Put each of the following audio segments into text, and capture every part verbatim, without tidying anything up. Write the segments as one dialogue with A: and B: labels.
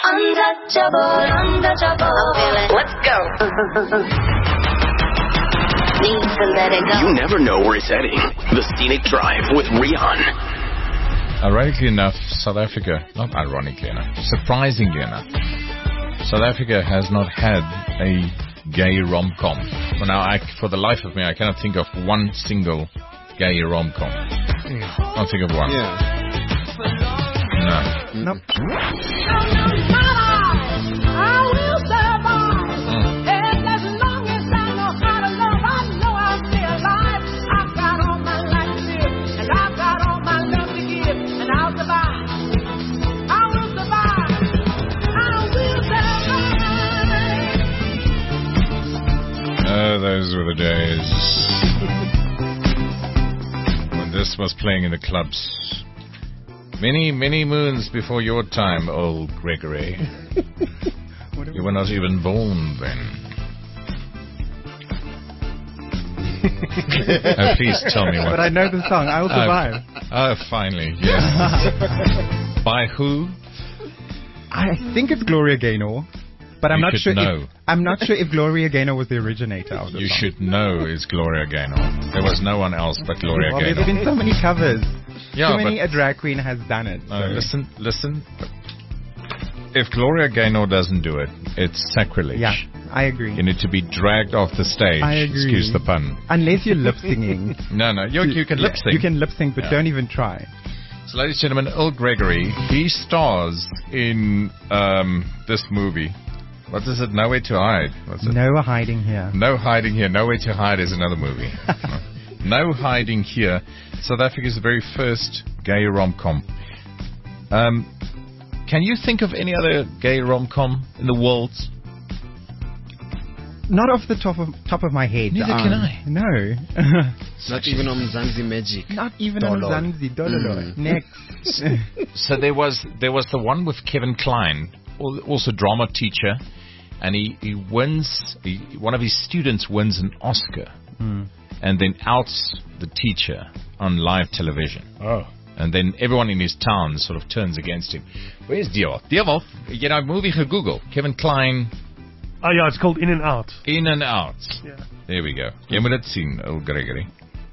A: Untouchable, untouchable. Let's go. Need to let it go.
B: You never know where it's heading. The Scenic Drive with Rian.
C: Ironically enough, South Africa, not ironically enough, surprisingly enough, South Africa has not had a gay rom-com. Well, now, I, for the life of me, I cannot think of one single gay rom-com. Mm. I can't think of one.
D: Yeah.
C: No.
D: Nope.
C: Oh, those were the days when this was playing in the clubs. Many, many moons before your time, old Gregory. You were not even born then. Oh, please tell me what.
E: But I know the song. I'll survive.
C: Oh, oh finally, yes. By who?
E: I think it's Gloria Gaynor. But I'm
C: you
E: not sure.
C: Know.
E: If, I'm not sure if Gloria Gaynor was the originator of the
C: You
E: song.
C: should know it's Gloria Gaynor. There was no one else but Gloria
E: well,
C: Gaynor.
E: There's been so many covers.
C: Yeah,
E: so many
C: but
E: a drag queen has done it.
C: No,
E: so.
C: listen, listen. If Gloria Gaynor doesn't do it, it's sacrilege.
E: Yeah, I agree.
C: You need to be dragged off the stage.
E: I agree.
C: Excuse the pun.
E: Unless you're lip singing.
C: no, no, you, you can lip sing.
E: You can lip sing, but
C: yeah.
E: don't even try.
C: So, ladies and gentlemen, Earl Gregory, he stars in um, this movie. What is it? Nowhere to Hide. What's it?
E: No hiding here.
C: No Hiding Here. Nowhere to Hide is another movie. No Hiding Here. South Africa's very first gay rom-com. Um, can you think of any other gay rom-com in the world?
E: Not off the top of top of my head.
C: Neither
E: um,
C: can I.
E: No.
D: Not even on Mzansi Magic.
E: Not even on Mzansi. Dololo.
C: Mm.
E: Next.
C: So there was there was the one with Kevin Kline, also drama teacher, and he, he wins, he, one of his students wins an Oscar,
E: mm.
C: and then outs the teacher on live television.
F: Oh.
C: And then everyone in his town sort of turns against him. Where's Diewolf? Diewolf, you know, movie Google. Kevin Kline.
F: Oh, yeah, it's called In and Out.
C: In and Out.
F: Yeah.
C: There we go. You moet het zien, old Gregory.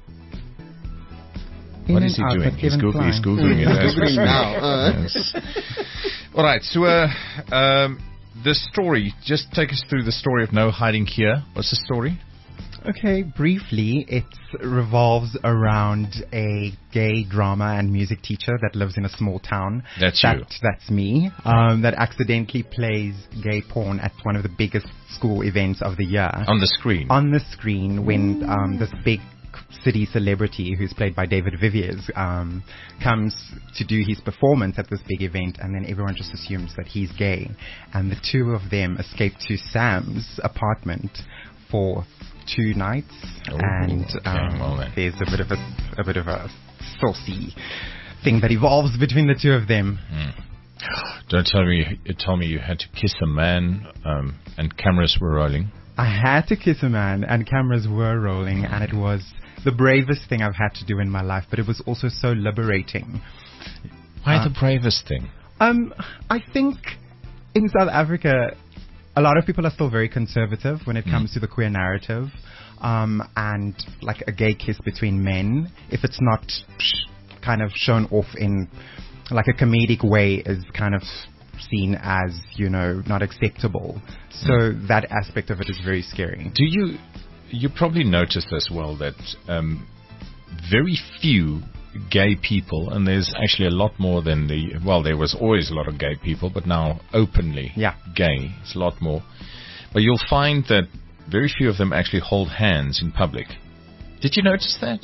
E: In
C: what is he doing? He's, Goog- he's Googling it.
D: He's Googling now. Uh.
C: Yes. All right, so uh, um, the story, just take us through the story of No Hiding Here. What's the story?
E: Okay, briefly, it revolves around a gay drama and music teacher that lives in a small town.
C: That's
E: that,
C: you.
E: That's me. Um, that accidentally plays gay porn at one of the biggest school events of the year.
C: On the screen?
E: On the screen when um, this big city celebrity, who's played by David Viviers, um, comes to do his performance at this big event, and then everyone just assumes that he's gay. And the two of them escape to Sam's apartment for two nights,
C: oh,
E: and
C: okay,
E: um,
C: well
E: there's a bit of a, a bit of a saucy thing that evolves between the two of them.
C: Mm. Don't tell me you told me you had to kiss a man um, and cameras were rolling.
E: I had to kiss a man and cameras were rolling, and it was the bravest thing I've had to do in my life, but it was also so liberating.
C: Why
E: uh,
C: the bravest thing?
E: Um, I think in South Africa, a lot of people are still very conservative when it comes mm. to the queer narrative, um, and like a gay kiss between men, if it's not sh- kind of shown off in like a comedic way, is kind of seen as, you know, not acceptable. So mm. that aspect of it is very scary.
C: Do you, you probably noticed as well that um, very few gay people, and there's actually a lot more than the, well, there was always a lot of gay people, but now openly
E: yeah.
C: gay, it's a lot more. But you'll find that very few of them actually hold hands in public. Did you notice that?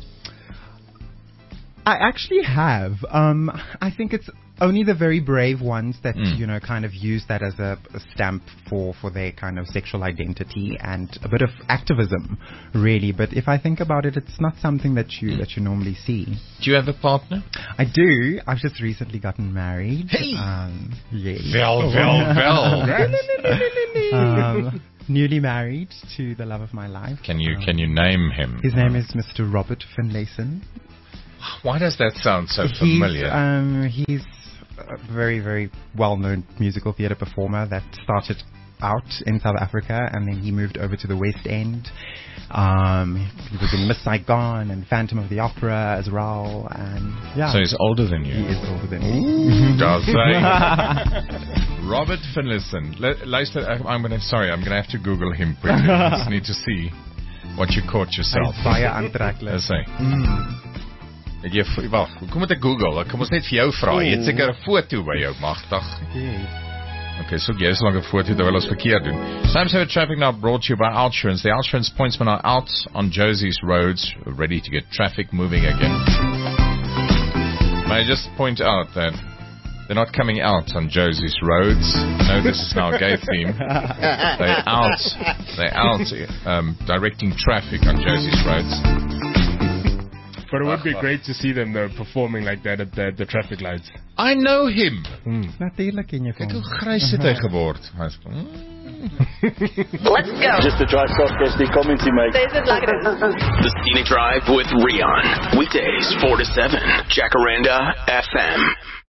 E: I actually have. Um, I think it's only the very brave ones that, mm. you know, kind of use that as a, a stamp for, for their kind of sexual identity and a bit of activism, really. But if I think about it, it's not something that you mm. that you normally see.
C: Do you have a partner?
E: I do. I've just recently gotten married.
C: Hey!
E: Um, yes.
C: Vel, vel, vel.
E: um, newly married to the love of my life.
C: Can you,
E: um,
C: can you name him?
E: His name is Mister Robert Finlayson.
C: Why does that sound so
E: he's,
C: familiar?
E: Um, he's a very, very well-known musical theatre performer that started out in South Africa, and then he moved over to the West End. Um, he was in Miss Saigon and Phantom of the Opera as well, and yeah.
C: So he's older than you.
E: He is older than me.
C: Does say. Robert Finlayson. Le- luister, ek- I'm gonna. Sorry, I'm gonna have to Google him quickly. I just need to see what you caught yourself.
E: Hy's baie aantreklik.
C: Dis hy.
E: Mm.
C: Ek gee wag, kom met 'n Google. Kom ons net vir jou vra. Jy het seker 'n foto by jou, magtig.
E: Yes.
C: Okay, so jy is lang 'n foto terwyl ons verkeer doen. Sam Saver Traffic now brought to you by Outsurance. The Outsurance pointsmen are out on Josie's roads, ready to get traffic moving again. May I just point out that they're not coming out on Josie's roads. No, this is now a gay theme. They're out, they're out um, directing traffic on Josie's roads.
G: But it would be great to see them though performing like that at the, the traffic lights.
C: I know him.
G: Hmm.
E: Natuurlijk ken je
C: Kyk
E: van.
C: hoe grys het hy geword. Hy's mm.
A: Let's go.
H: Just to try soft the comments he makes.
A: This is like
B: The Scenic Drive with Rion. Weekdays, four to seven. Jacaranda F M.